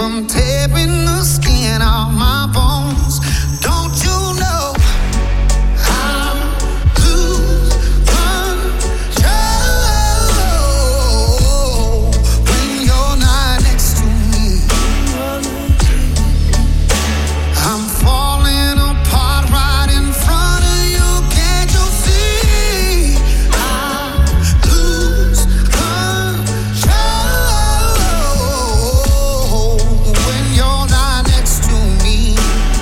from tearing the skin off my bones. Don't you know I lose control when you're not next to me? I'm falling apart right in front of you. Can't you see? I lose control when you're not next to me.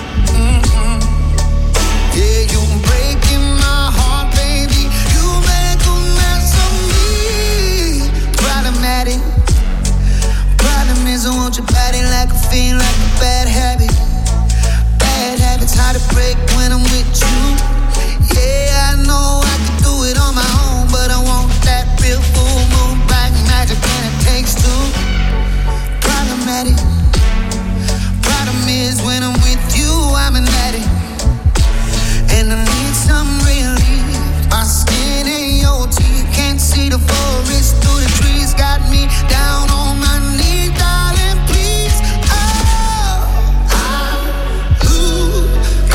Yeah, you're breaking my heart, baby. You make a mess of me. Problematic. Problem is I want your body like a fiend, like a bad habit. Bad habits hard to break when I'm with you. Yeah, I know I can do it on my own, but I want that real full moon black magic, and it takes two. Problematic. Problem is when I'm with you, I'm an addict, and I need some relief. My skin ain't your teeth, can't see the forest through the trees. Got me down on my knees, darling, please. Oh, I lose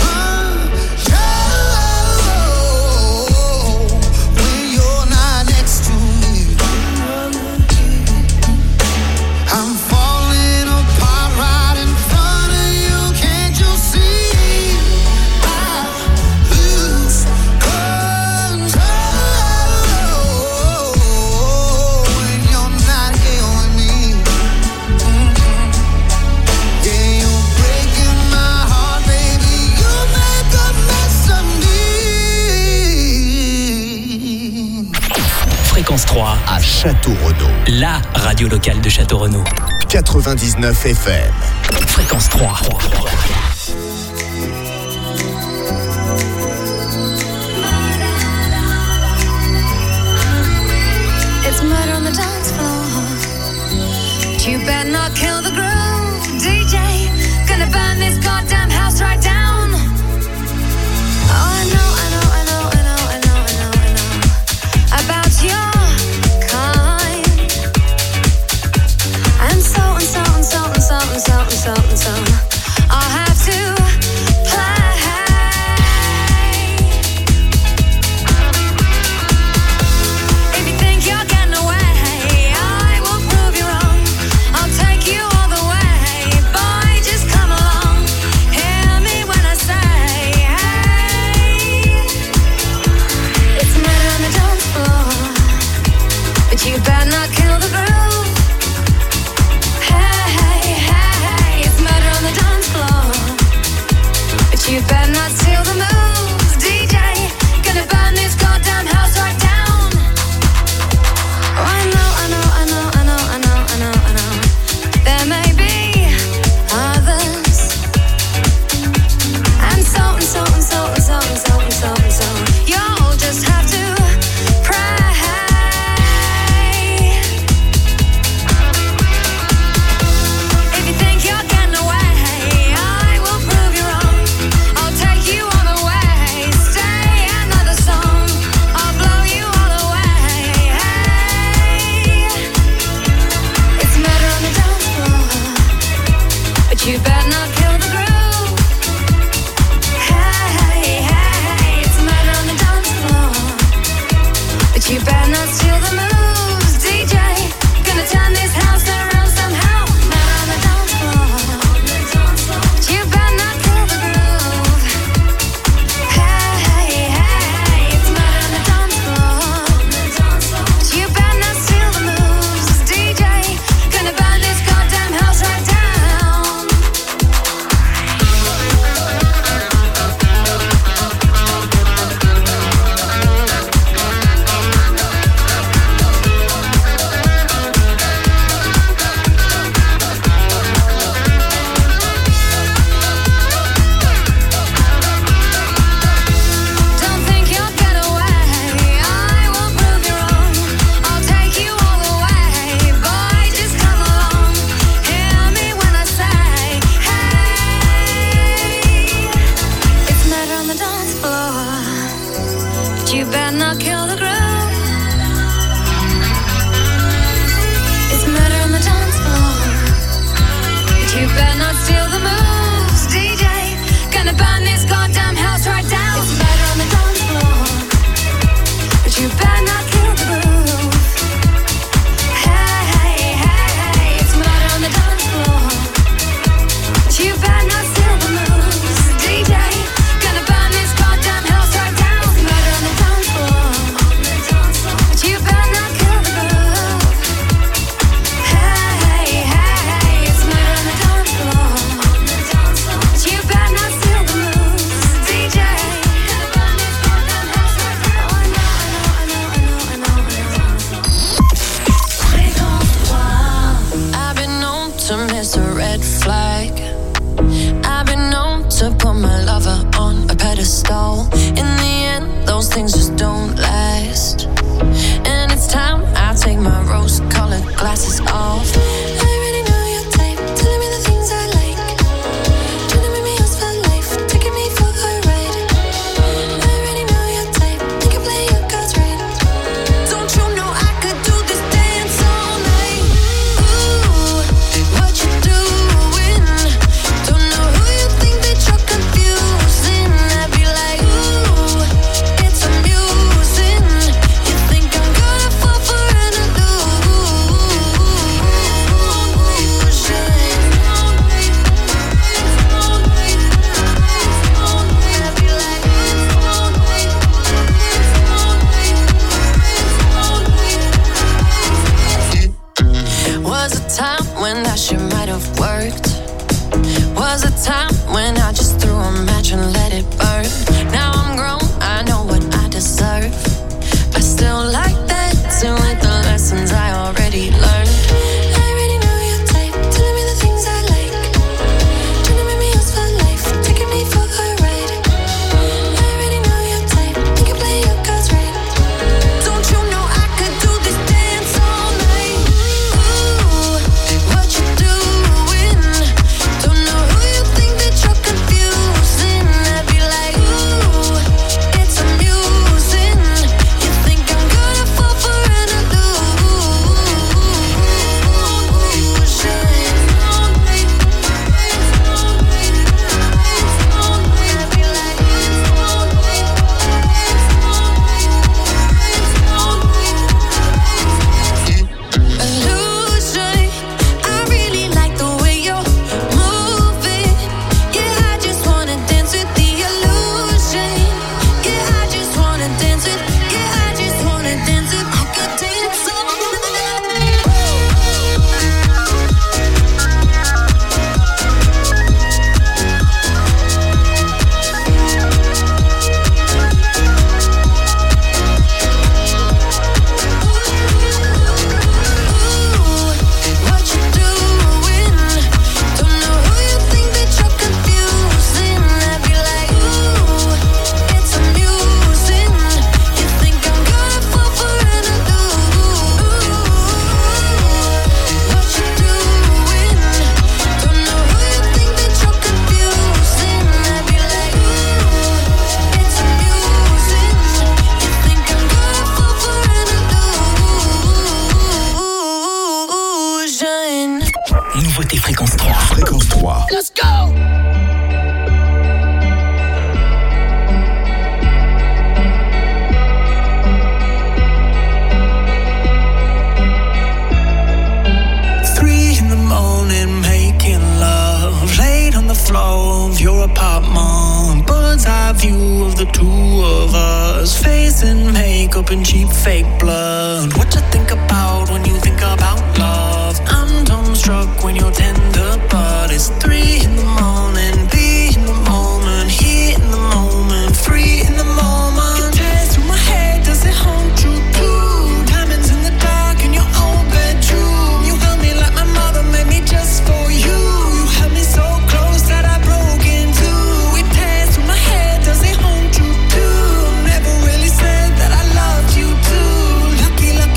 control when you're not next to me. I'm falling apart right in front of you. Can't you see? I lose control when you're not here with me. Yeah, you're breaking my heart, baby. You make a mess of me. Fréquence 3, À Château-Renaud, la radio locale de Château-Renaud. 99 FM. Fréquence 3. It's murder on the dance floor. You better not kill the groove, DJ. Gonna burn this goddamn house right down. Oh, I know about your kind. And so I'll have to play. If you think you're getting away, I will prove you wrong. I'll take you all the way. Boy, just come along. Hear me when I say, hey. It's murder on the dance floor, but you better not kill the groove. Hey, it's murder on the dance red flag. I've been known to put my lover on a pedestal. In the end, those things just don't last. And it's time I take my rose-colored glasses off. I already know your type, telling me the things I like. Trying to make me yours for life, taking me for a ride. I already know your type, think you play your cards right. Don't you know I could do this dance all night? Ooh, what you doing? Don't know who you think that you're confusing. I'd be like, ooh, it's amusing. You think I'm gonna fall for an illusion? I'd be like, was a time when that shit might have worked. Was a time when I just threw a match and let it burn. Now I'm grown, I know what I deserve. I still like that, to with the lessons I already learned. I already know your type, telling me the things I like. Trying to make me yours for life, taking me for a ride. I already know your type, think you play your cards right. Don't you know I could do this dance all night? Ooh, what you doing? Don't know who you think that you're confusing. I'd be like, ooh, it's amusing. You think I'm gonna fall for an illusion? I'd be like, illusion. I really like the way you're moving. Yeah, I just wanna dance with the illusion. Yeah, I just wanna dance with. Yeah, I just wanna dance with. I could dance all night. What you doing? Don't know who you think that you're confusing. I'd be like, ooh, it's amusing. You think I'm gonna fall for an illusion? What you doing? Don't know who you think that you're confusing. I'd be like, ooh, it's amusing. You think I'm gonna fall for an illusion? Nouveauté Fréquence 3. Fréquence 3. Let's go! In the morning, making love, laid on the floor of your apartment. Bird's eye view of the two of us, face and makeup and cheap fake blood. What you think about when you think about love? I'm dumbstruck when you're tender, but it's 3 in the morning. Be in the moment, here in the moment, free in the moment. It tears through my head, does it hold you too? Diamonds in the dark in your old bedroom. You held me like my mother made me just for you. You held me so close that I broke in two. It tears through my head, does it hold you too? Never really said that I loved you too. Lucky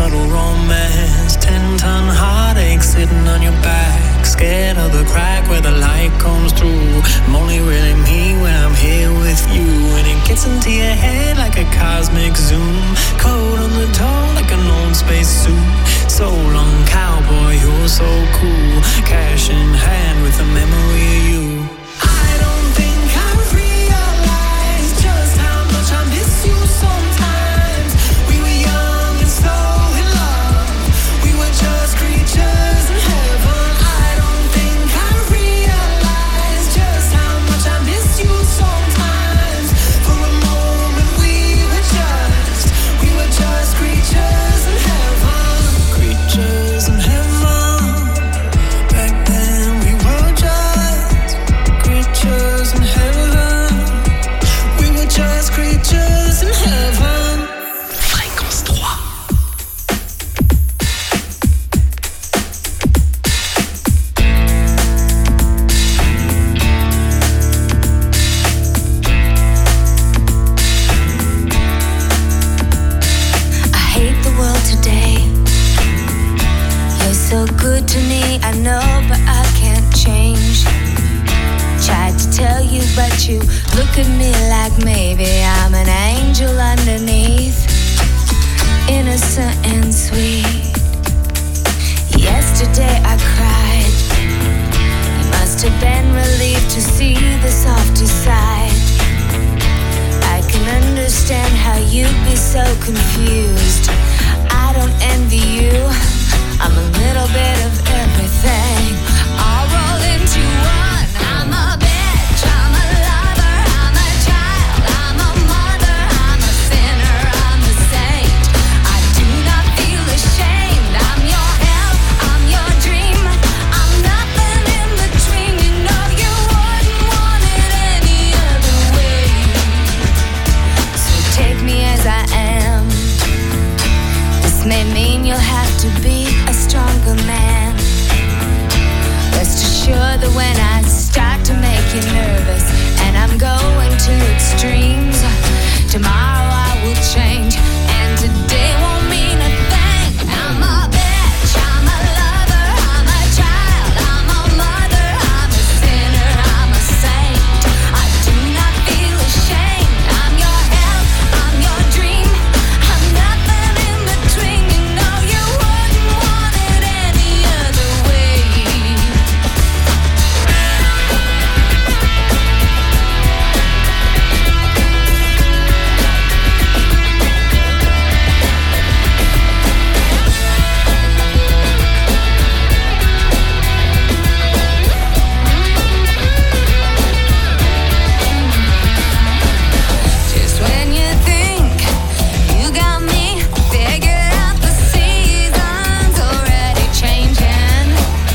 subtle romance. 10-ton heartache sitting on your back, scared of the crack where the light comes through. I'm only really me when I'm here with you, and it gets into your head like a cosmic zoom. Cold on the toe like an old space suit. So long, cowboy, you're so cool. Cash in hand with the memory of you. I don't think I realized just how much I miss you sometimes. We were young and so in love. We were just creatures in heaven. I don't think I realized just how much I miss you sometimes. For a moment we were just creatures in heaven. Creatures in heaven. Back then we were just creatures in heaven. We were just creatures in heaven. Fréquence 3. I hate the world today. You're so good to me, I know, but I can't change. Tried to tell you, but you look at me like maybe I'm an angel underneath, innocent and sweet. Yesterday I cried. You must have been relieved to see the softer side. I can understand how you'd be so confused. I don't envy you. I'm a little bit of everything. I'll roll into one. I'm a bitch, I'm a lover, I'm a child, I'm a mother, I'm a sinner, I'm a saint. I do not feel ashamed. I'm your hell, I'm your dream. I'm nothing in between. You know you wouldn't want it any other way. So take me as I am. This may mean you'll have to be a stronger man. Rest assured that when I start to make you nervous and I'm going to extremes, tomorrow I will change and today won't mean a thing. I'm a bitch, I'm a lover, I'm a child, I'm a mother, I'm a sinner, I'm a saint. I do not feel ashamed. I'm your hell, I'm your dream. I'm nothing in between. You know you wouldn't want it any other way. Just when you think you got me figured out, the season's already changing.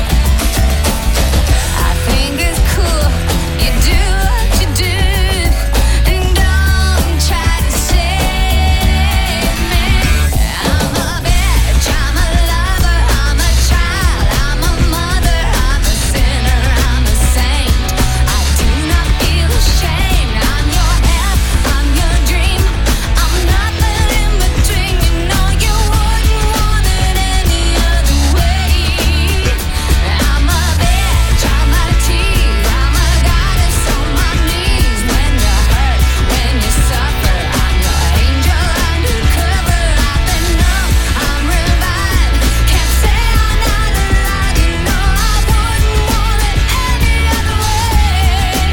I think it's cool you do what you do, and don't try to save me. I'm a bitch, I'm a lover, I'm a child, I'm a mother, I'm a sinner, I'm a saint. I do not feel ashamed. I'm your hell, I'm your dream. I'm nothing in between. You know you wouldn't want it any other way. I'm a bitch, I'm a tease, I'm a goddess on my knees. When you hurt, when you suffer, I'm your angel undercover. I've been numb, I'm revived. Can't say I'm not alive. You know I wouldn't want it any other way.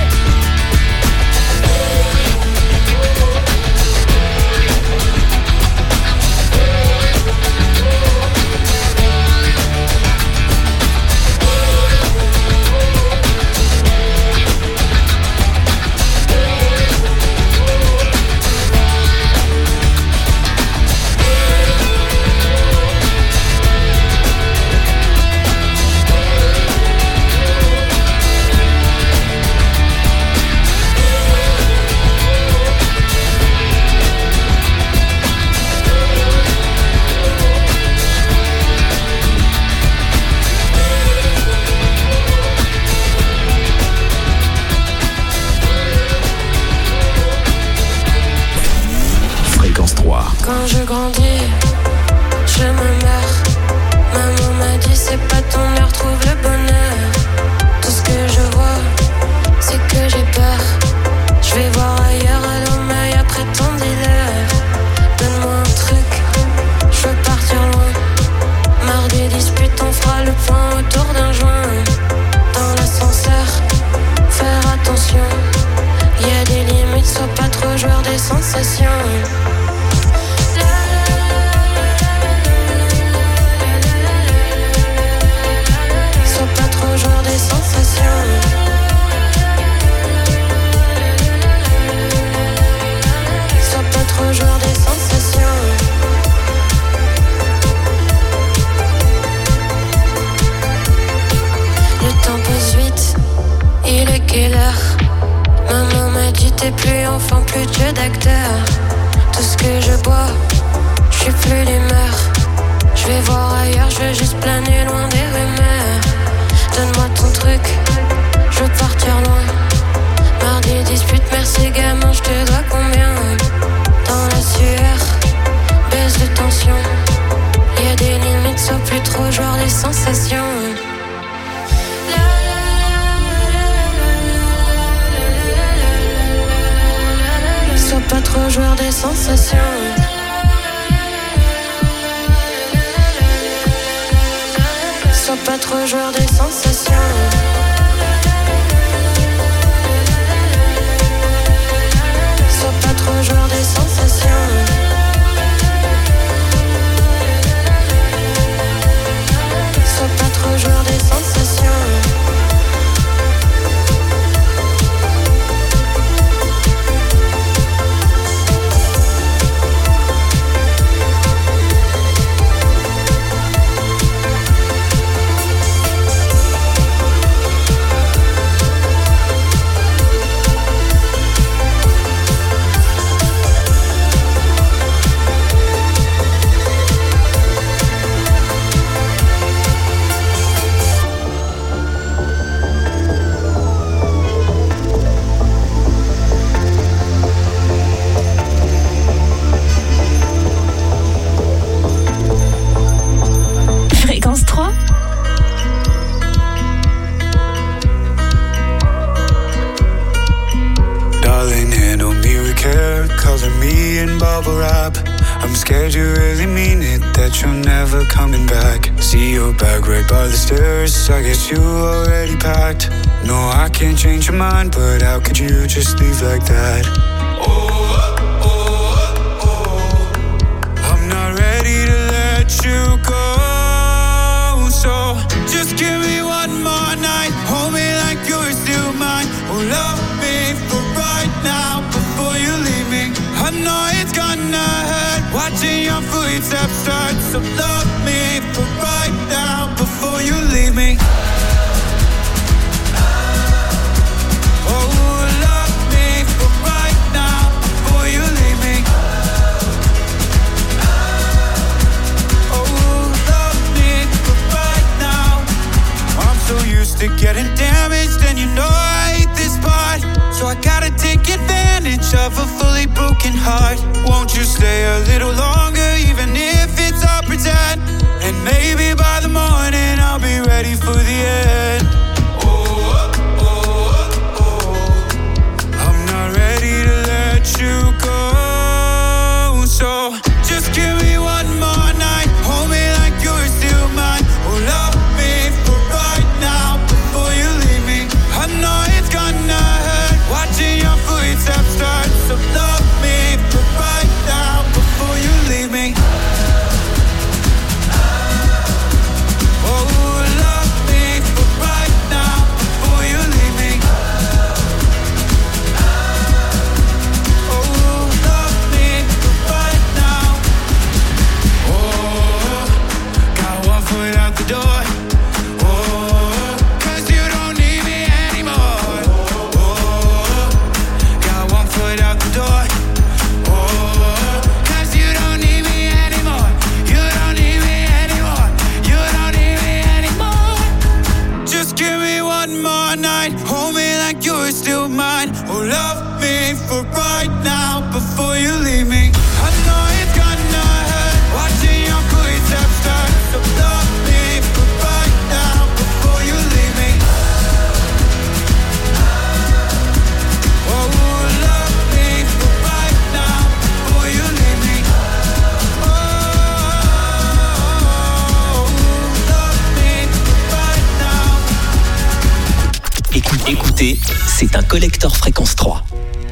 Fréquence 3. Quand je grandis, je me meurs. Maman m'a dit c'est pas ton heure, trouve le bonheur. Tout ce que je vois, c'est que j'ai peur. Je vais voir ailleurs, alors maille après ton dealer. Donne-moi un truc, je veux partir loin. Marre des disputes, on fera le point autour d'un joint. Dans l'ascenseur, faire attention. Y'a des limites, sois pas trop joueur des sensations. Sois pas trop joueur des sensations. Sois pas trop joueur des sensations. Le temps passe vite, il est quelle heure? Maman m'a dit t'es plus enfant, plus dieu d'acteur. Tout ce que je bois, je suis plus d'humeur. Je vais voir ailleurs, je veux juste planer loin des rumeurs. Donne-moi ton truc, je veux partir loin. Marre des disputes, merci gamin, je te dois combien? Dans la sueur, baisse de tension. Y'a des limites, sois plus trop joueur des sensations. Sois pas trop joueur des sensations. Sois pas trop joueur des sensations. Sois pas trop joueur des sensations. Sois pas trop joueur des sensations. Scared you really mean it, that you're never coming back. See your bag right by the stairs, I guess you already packed. No, I can't change your mind, but how could you just leave like that? I'm not ready to let you go. So just give me one more night, hold me like you're still mine. Oh, love me for right now, before you leave me. I know it's gonna hurt, watching your footsteps start. So love me for right now, before you leave me. Oh, love me for right now, before you leave me. Oh, love me for right now. I'm so used to getting damaged, and you know I hate this part. So I gotta take advantage of a fully broken heart. Won't you stay a little longer, even if it's all pretend? And maybe by the morning I'll be ready for the end. I'm not ready to let you go. So just give me one more night, hold me like you're still mine. Oh, love me for right now, before you leave me. I know it's gonna hurt, watching your footsteps start. So love me for right now, before you leave me. Oh, love me for right now, before you leave me. Oh, love me for right now. Oh, got one foot out the door. Oh, 'cause you don't need me anymore. Oh, got one foot out the door. Oh, 'cause you don't need me anymore. You don't need me anymore. You don't need me anymore. Just give me one more night, hold me like you're still mine. Oh, love me for right now, before you leave me. I know it's gonna hurt, watching your footsteps c'est un collector fréquence 3.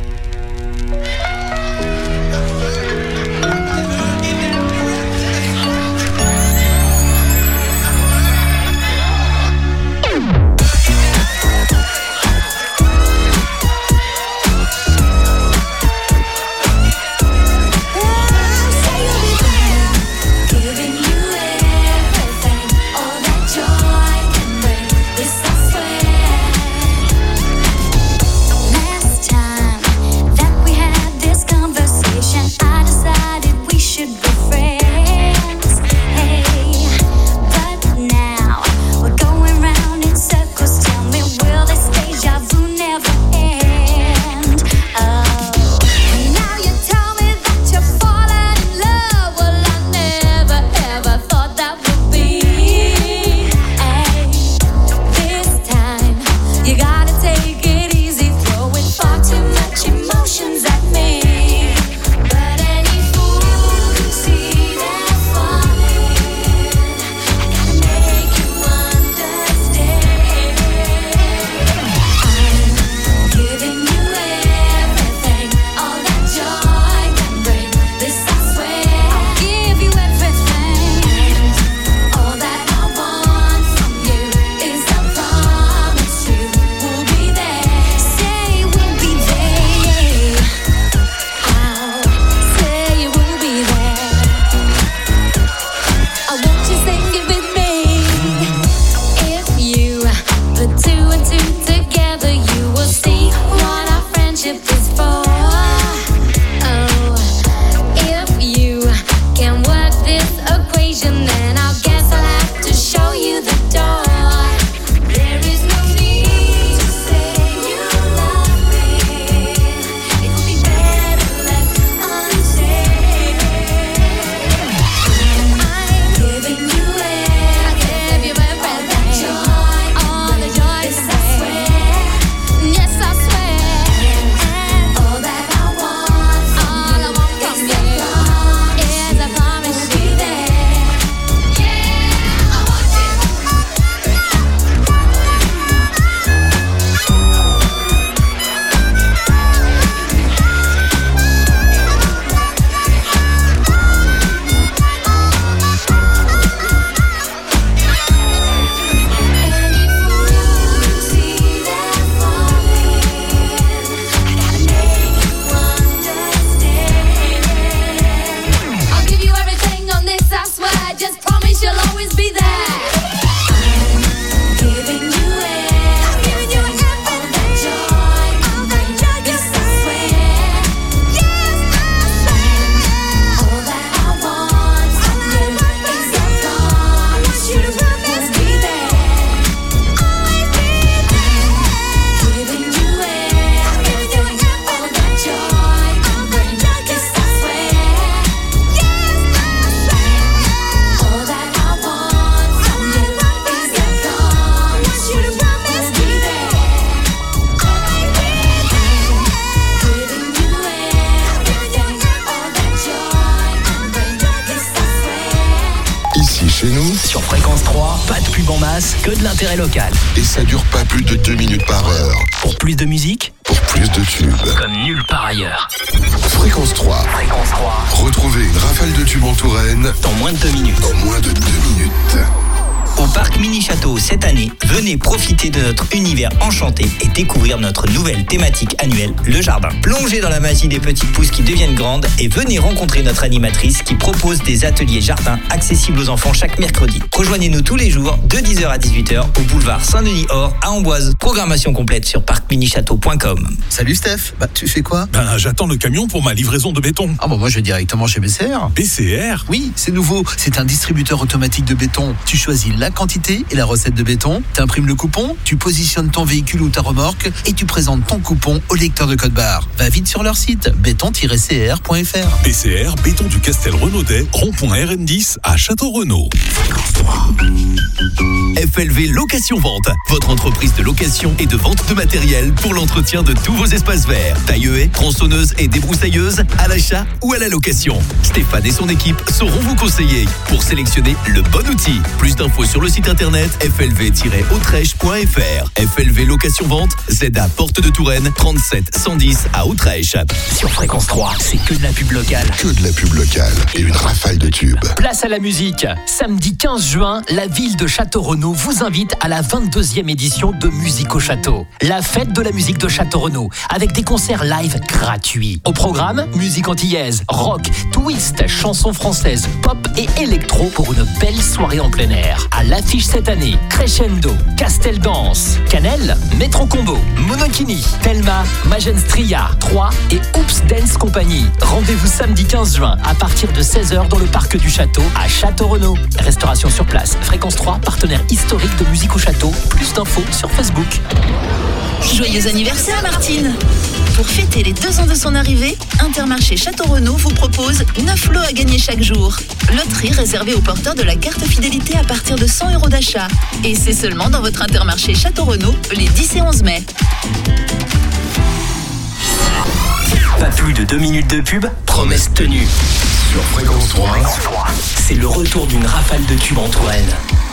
Sur Fréquence 3, pas de pub en masse, que de l'intérêt local. Et ça dure pas plus de 2 minutes par heure. Pour plus de musique, pour plus de tubes. Comme nulle part ailleurs. Fréquence 3. Fréquence 3. Retrouvez une rafale de tubes en Touraine. Dans moins de 2 minutes. En moins de 2 minutes. Au Parc Mini Château cette année, venez profiter de notre univers enchanté et découvrir notre nouvelle thématique annuelle, le jardin. Plongez dans la magie des petites pousses qui deviennent grandes et venez rencontrer notre animatrice qui propose des ateliers jardin accessibles aux enfants chaque mercredi. Rejoignez-nous tous les jours de 10h à 18h au boulevard Saint-Denis-Or à Amboise. Programmation complète sur parcminichâteau.com. Salut Steph, tu fais quoi? J'attends le camion pour ma livraison de béton. Moi je vais directement chez BCR. BCR? Oui, c'est nouveau, c'est un distributeur automatique de béton. Tu choisis la quantité et la recette de béton, t'imprimes le coupon, tu positionnes ton véhicule ou ta remorque et tu présentes ton coupon au lecteur de code barre. Va vite sur leur site béton-cr.fr. BCR, béton du Castel Renaudet, rond-point RN10 à Château-Renaud. FLV Location Vente, votre entreprise de location et de vente de matériel pour l'entretien de tous vos espaces verts. Taille-haie, tronçonneuse et débroussailleuse, à l'achat ou à la location. Stéphane et son équipe sauront vous conseiller pour sélectionner le bon outil. Plus d'infos sur le site internet flv-autrèche.fr. FLV Location Vente, ZA Porte de Touraine, 37 110 à Autrèche. Sur Fréquence 3, c'est que de la pub locale. Que de la pub locale et une rafale de tubes. Place à la musique. Samedi 15 juin, la ville de Château-Renaud vous invite à la 22e édition de Musique au Château. La fête de la musique de Château-Renaud, avec des concerts live gratuits. Au programme, musique antillaise, rock, twist, chansons françaises, pop et électro pour une belle soirée en plein air. À l'affiche cette année, Crescendo, Castel Dance, Canel, Métro Combo, Monokini, Telma, Magenstria, 3 et Oops Dance Company. Rendez-vous samedi 15 juin à partir de 16h dans le parc du Château à Château-Renaud. Restauration sur place. Fréquence 3, partenaire historique de Musique au Château. Plus d'infos sur Facebook. Joyeux anniversaire Martine! Pour fêter les 2 ans de son arrivée, Intermarché Château-Renaud vous propose 9 lots à gagner chaque jour. Loterie réservée aux porteurs de la carte fidélité à partir de 100 € d'achat. Et c'est seulement dans votre Intermarché Château-Renaud les 10 et 11 mai. Pas plus de 2 minutes de pub, promesse tenue. Sur Fréquence 3, c'est le retour d'une rafale de tubes en Touraine.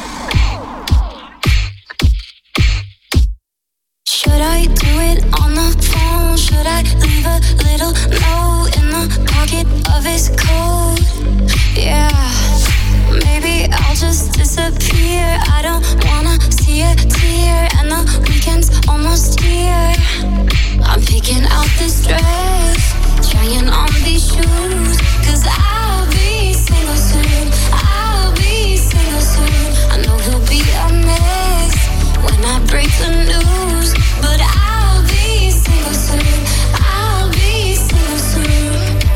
Should I do it on the phone? Should I leave a little note in the pocket of his coat? Yeah, maybe I'll just disappear. I don't wanna see a tear, and the weekend's almost here. I'm picking out this dress, trying on these shoes, 'cause I'll be single soon. I'll be single soon. I know he'll be a mess when I break the news, but I'll be single soon. I'll be single soon.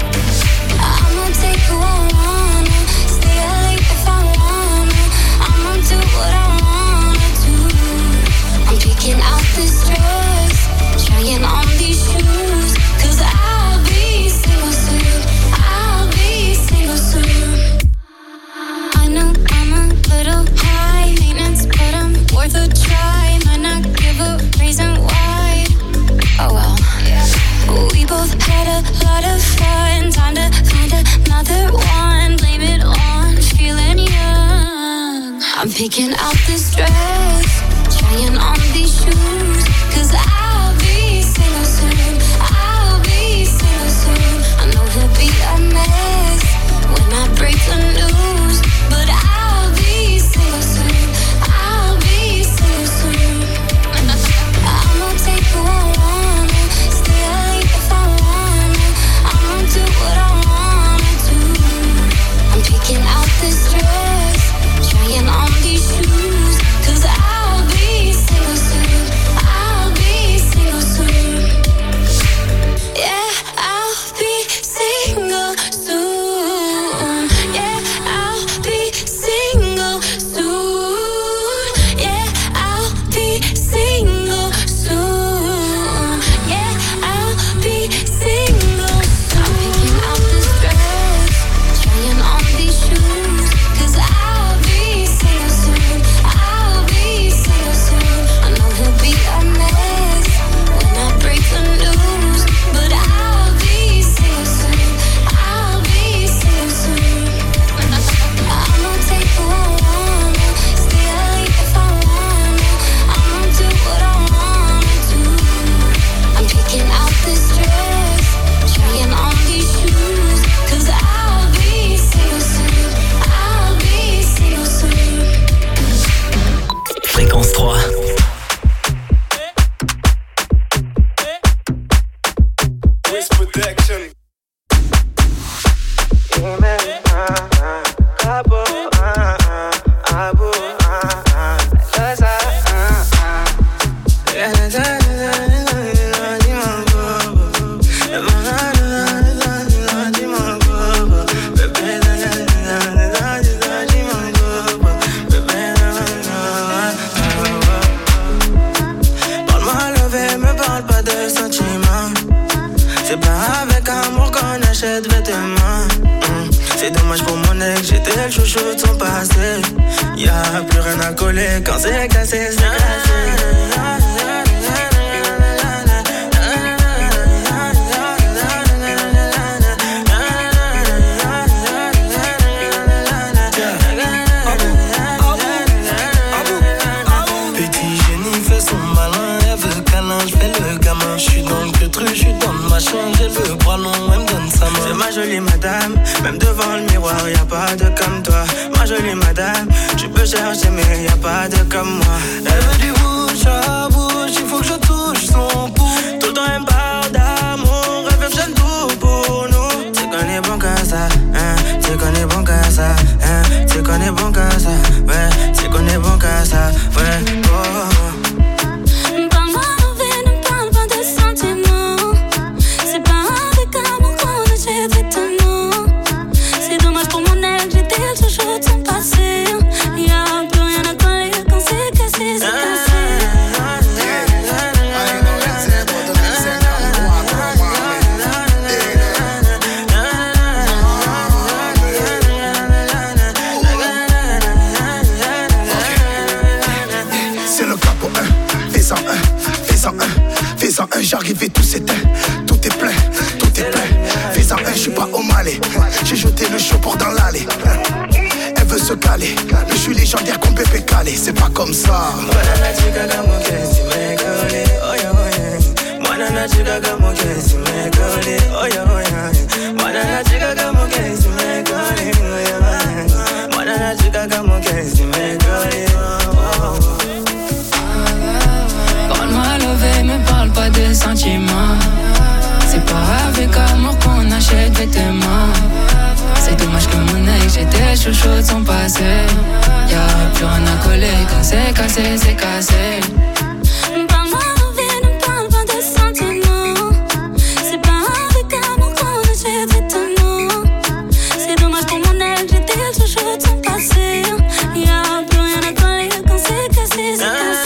I'ma take who I wanna, stay late if I wanna. I'ma do what I wanna do. I'm picking out this dress, trying on these shoes, 'cause I'll be single soon. I'll be single soon. I know I'm a little high maintenance, but I'm worth a try. Might not give a reason why. Oh well. We both had a lot of fun. Time to find another one. Blame it on feeling young. I'm picking out this dress, trying on these shoes, 'cause I'll be single soon. I'll be single soon. I know he'll be a mess when I break the news, but I'll be single soon. I'll be single soon. I'ma take who I wanna, stay late if I wanna. I'ma do what I wanna do. I'm picking out this dress, trying on these shoes, 'cause I'll be single soon. I'll be single soon. Yeah, I'll be single soon. Yeah, I'll be single soon. Yeah, I'll be single soon. Yeah, I'll be single soon. I'm picking out this dress, trying on these shoes, 'cause I'll be single soon. I'll be single soon. I know he'll be a mess when I break the news, but I'll be single soon. I'll be single soon. I'ma take who I wanna, stay late if I wanna. I'ma do what I wanna do. I'm picking out this dress, trying on these shoes, 'cause I'll be single soon. I'll be single soon. Fréquence 3. Parle-moi levé, me parle pas de sentiments. C'est pas avec amour qu'on achète vêtements. C'est dommage pour mon ex, j'étais le chouchou de son passé. Y'a plus rien à coller quand c'est cassé, c'est cassé. ma jolie madame. Même devant le miroir, y'a pas de comme toi. Ma jolie madame, tu peux chercher mais y'a pas de comme moi. Elle veut du bouche à bouche, il faut que je touche son pouls. Tout le temps elle me parle d'amour, elle veut j'aime tout pour nous. Tu connais bon qu'à ça, hein, tu connais bon qu'à ça, hein, tu connais bon qu'à ça, ouais, tu connais bon qu'à ça, ouais, oh. J'arrivais, tout s'éteint, tout est plein, fais-en un, j'suis pas au Malais. J'ai jeté le chaud pour dans l'allée. Elle veut se caler, je suis légendaire comme Pépé Calé. C'est pas comme ça. Parle-moi levé, me parle pas de sentiments. C'est pas avec amour qu'on achète vêtements. C'est dommage que mon œil, j'étais chouchou de son passé. Y'a plus rien à coller, quand c'est cassé, c'est cassé. Parle-moi levé, ne parle pas de sentiments. C'est pas avec amour qu'on achète vêtements. C'est dommage pour mon œil, j'étais chouchou de son passé. Y'a plus rien à coller, quand c'est cassé, c'est cassé.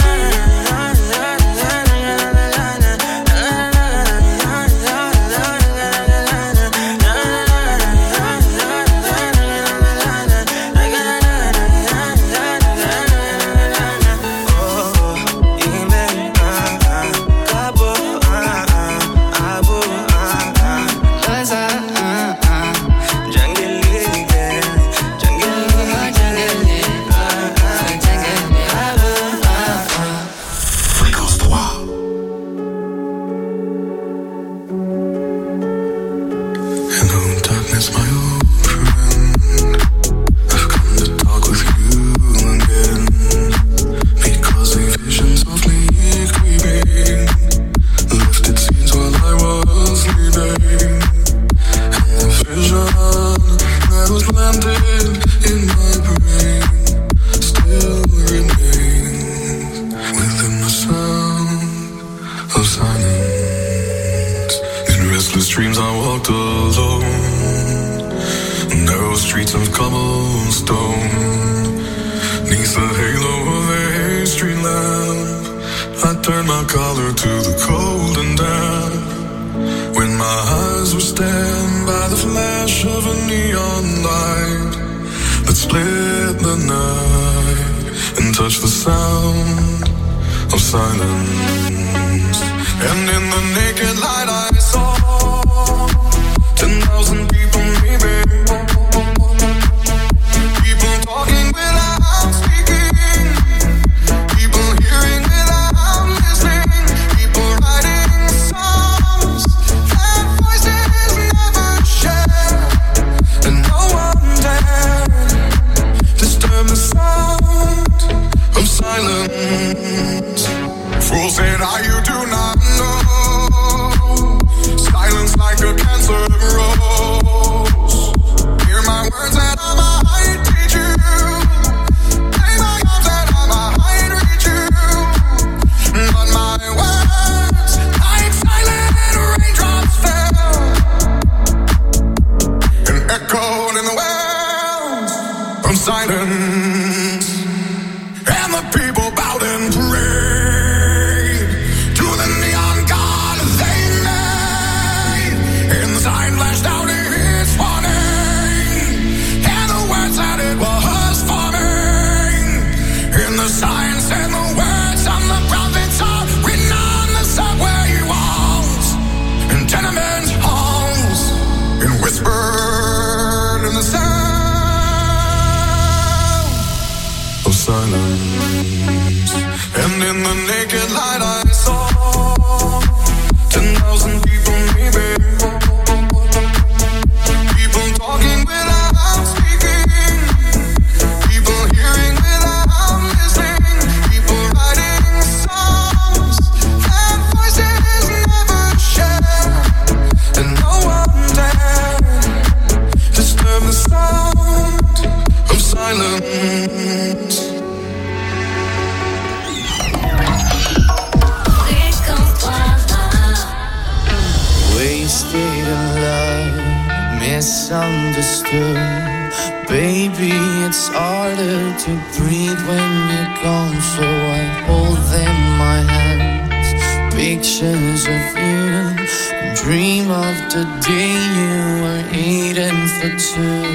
misunderstood. Baby, it's harder to breathe when you're gone, so I hold in my hands pictures of you and dream of the day you were eating for two.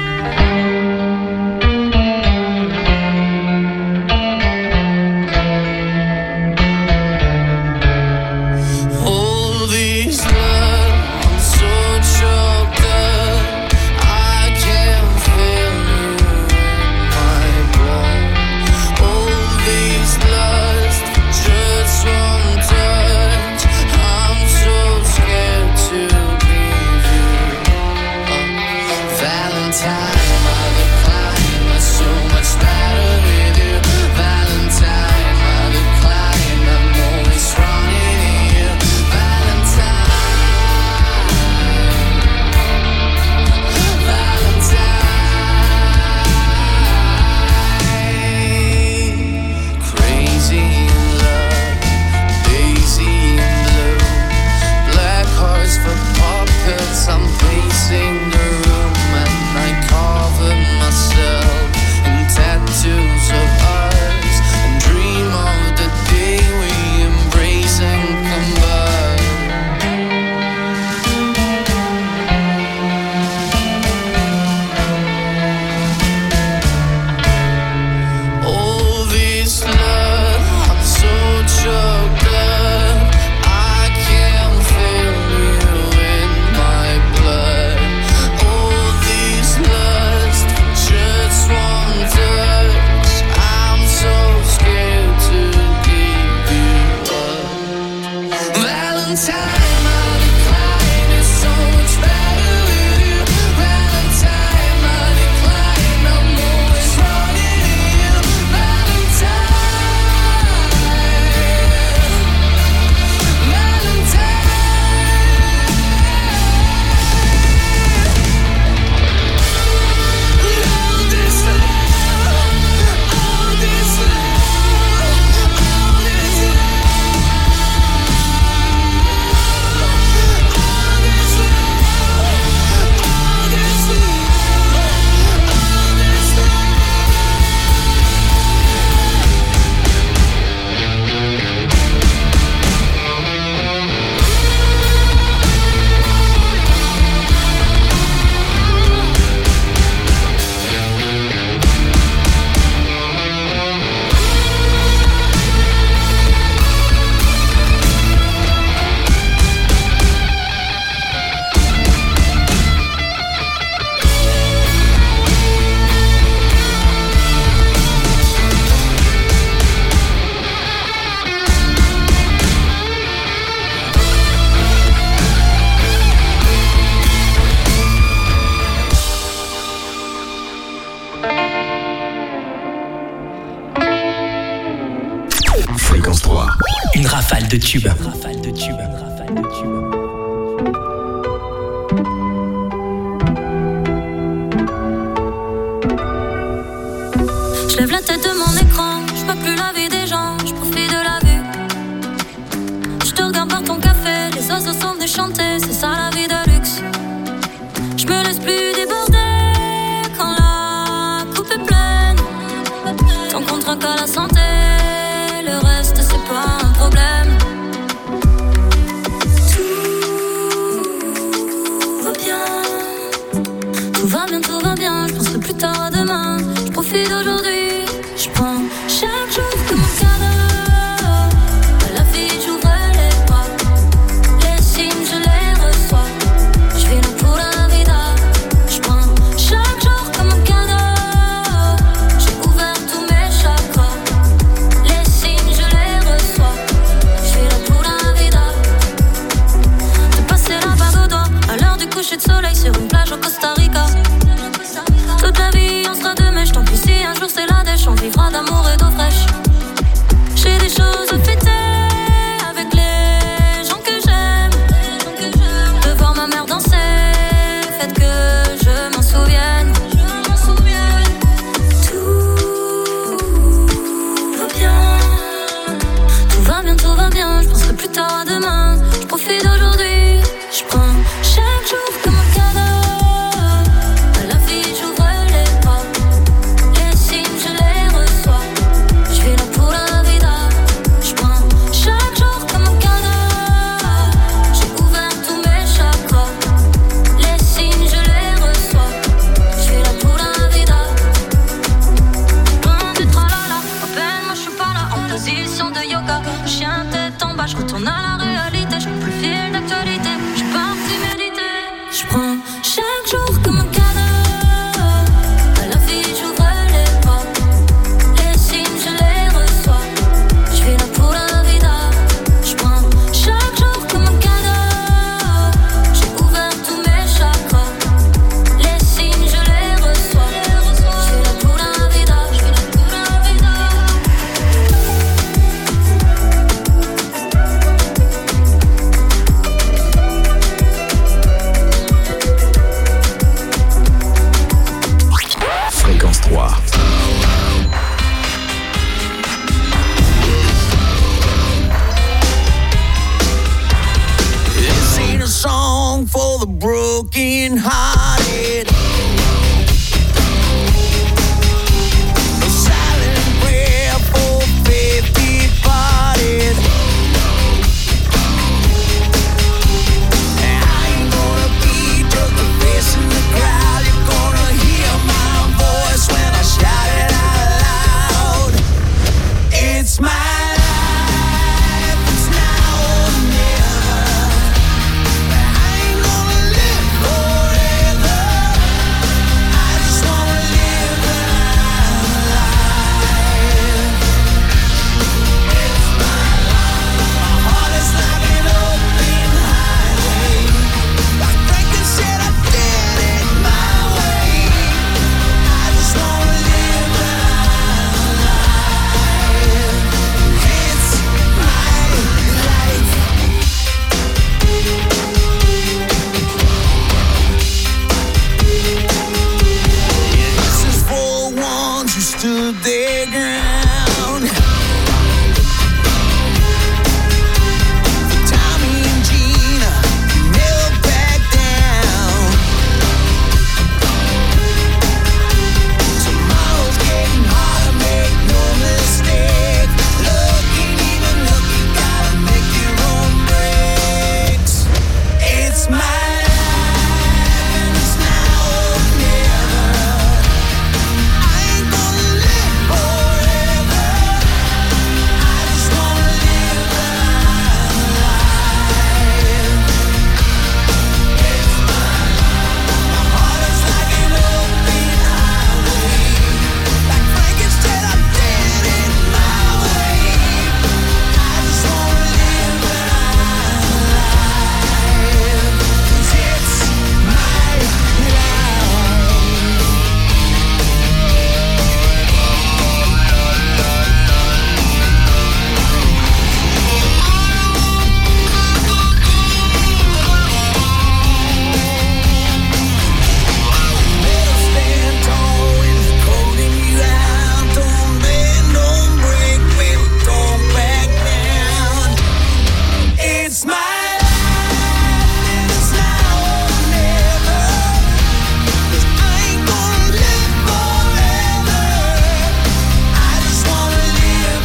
Fréquence 3. Une rafale de tubes. Je lève la tête de mon écran, je vois plus la vie des gens, je profite de la vue. Je te regarde par ton café, les oiseaux sont venus chanter, c'est ça la vie de luxe. Je me laisse plus déborder quand la coupe est pleine. Ton contrat qu'à la santé, le reste c'est pas un problème. Tout va bien, tout va bien, tout va bien. Je penserai plus tard à demain. Je profite d'aujourd'hui, je prends chaque jour comme un cadeau. À la vie j'ouvre les bras, les signes je les reçois. Je vis là pour la vida. Je prends chaque jour comme un cadeau. J'ai ouvert tous mes chakras, les signes je les reçois. Je vis là pour la vida. De passer la barre au doigt à l'heure du coucher de soleil sur une plage au Costa Rica. Toute la vie on sera deux mèches, tant pis si un jour c'est la dèche. On vivra d'amour et d'eau fraîche. J'ai des choses à fêter avec les gens que j'aime. De voir ma mère danser, faites que je m'en souvienne. Tout va bien, tout va bien, tout va bien. Je penserai plus tard à demain. Je profite d'aujourd'hui, je prends chaque jour comme un cadeau. chaque jour comme un cadeau. À l'infini, j'ouvre les portes. Les signes, je les reçois. Je vis là pour la vida. Je prends chaque jour comme un cadeau. J'ai ouvert tous mes chakras. Les signes, je les reçois. Je vis là pour la vida. Je vis là pour la vida. Fréquence 3. This ain't a song for the broken hearted. A silent prayer for faith departed. I ain't gonna be just a face in the crowd. You're gonna hear my voice when I shout it out loud. It's my life, it's now or never. I ain't gonna live forever. I just wanna live life. It's my life. My heart is like an open highway. Like Franklin said, I did it my way. I just wanna live life. It's my life. This is for ones who stood their ground. For Tommy and Gina, who never back down. Tomorrow's getting harder, make no mistake. Looking, even look, you gotta make your own breaks. It's my life, and it's now or never. I ain't gonna live forever. I just wanna live life. It's my life. My heart is like an open highway. Like Frankenstein, I did it my way. I just wanna live life. 'Cause it's my stand tall when it's holding you out. Don't bend, don't break, baby, don't back down. It's my life, and it's now or never. 'Cause I ain't gonna live forever. I just wanna live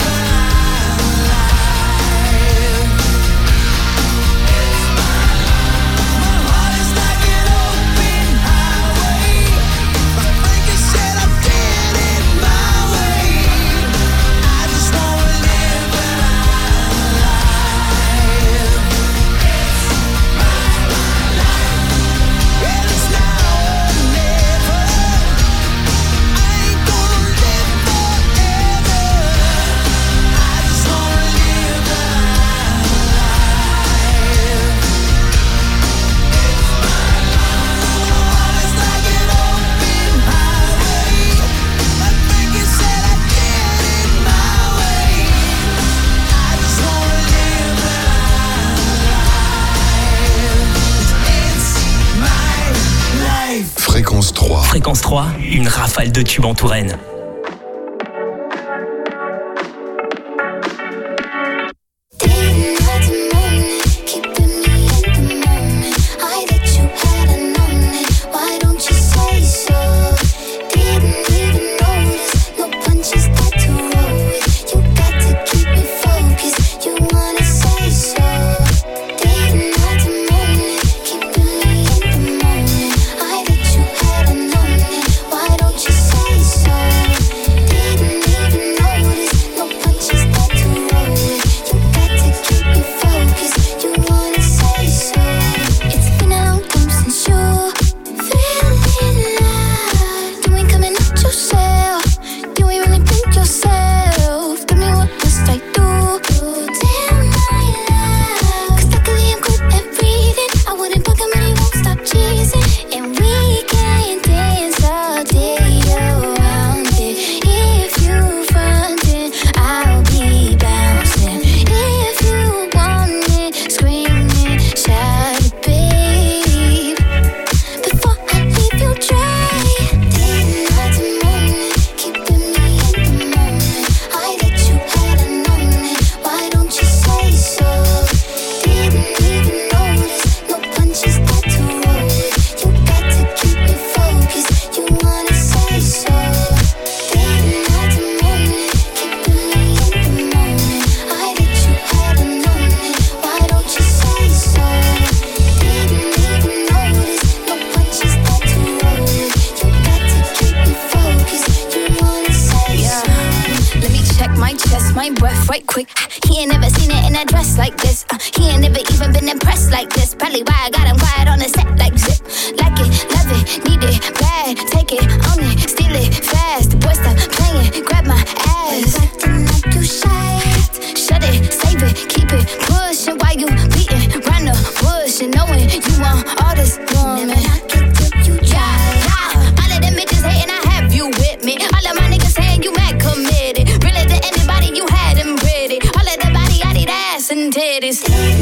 life. It's my life. My heart is like an open highway. Like Frankie said, I did it my way. I just wanna live life. It's my life, and it's now or never. I ain't gonna live forever. I just wanna live life. It's like an open highway. Like Frankie said, I did it my way. I just wanna live life. It's my life. Fréquence 3. Fréquence 3, une rafale de tubes en Touraine. Didn't have to moan it, keeping me in the moment. I that you hadn't known it. Why don't you say so? Didn't even notice, no punches that to roll with. You got to keep me focused. You wanna say so? Didn't have to moan it, keeping me in the moment. I that you hadn't known it. Why don't you say so? quick. He ain't never seen it in a dress like this. He ain't never even been impressed like this. Probably why I got him quiet on the set like zip. Like it, love it, need it, bad. Take it, own it, steal it, fast. The boy stop playing, grab my ass. Acting like you shy. Shut it, save it, keep it, pushing while you beating round the bush and knowing you want all this woman. All of them bitches hating, I have you with me. All of my niggas saying you mad committed. Really to anybody, you had them pretty. All of the body, I need ass and titties.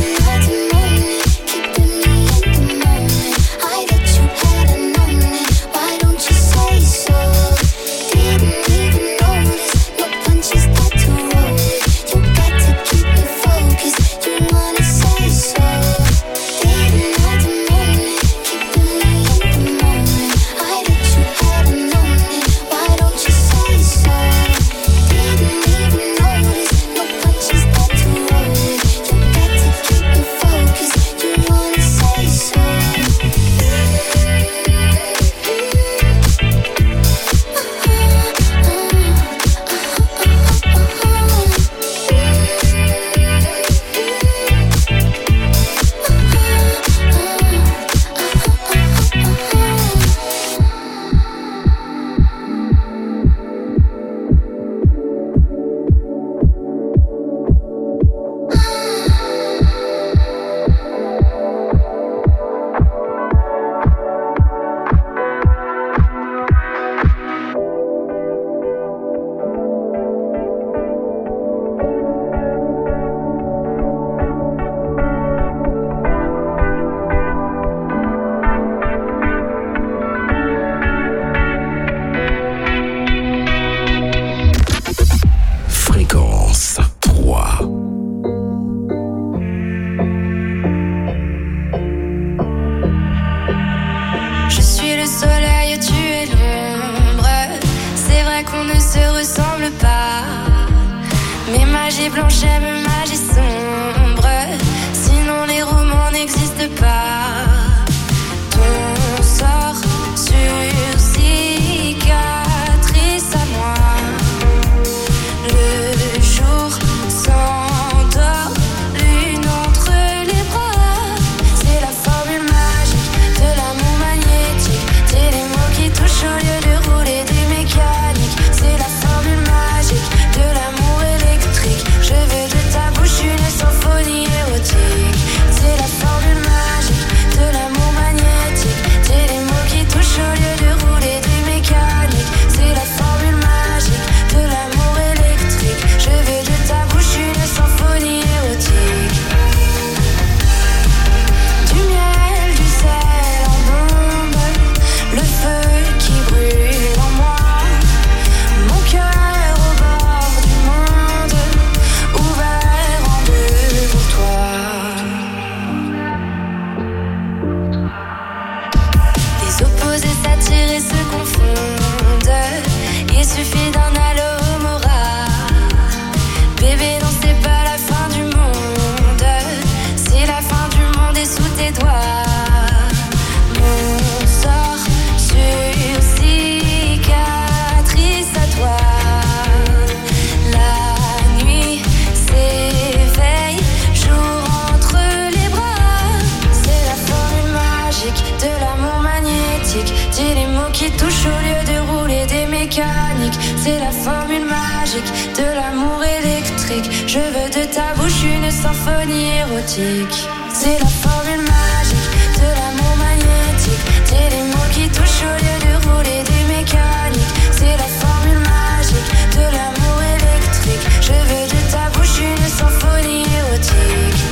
C'est la formule magique de l'amour magnétique. T'es les mots qui touchent au lieu de rouler des mécaniques. C'est la formule magique de l'amour électrique. Je veux de ta bouche une symphonie érotique.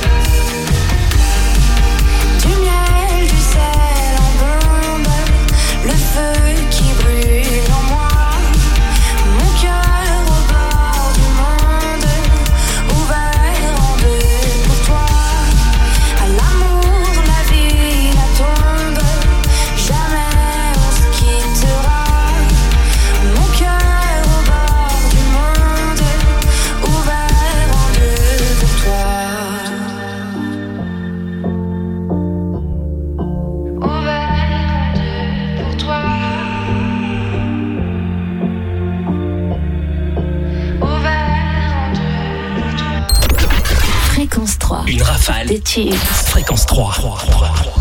Du miel, du sel en bombe, le feu qui brûle en moi. Mon cœur au bord du monde, ouvert en deux pour toi. À l'amour, la vie, la tombe, jamais on se quittera. Mon cœur au bord du monde, ouvert en deux pour toi. Ouvert en deux pour toi. rafale des tubes. Fréquence 3.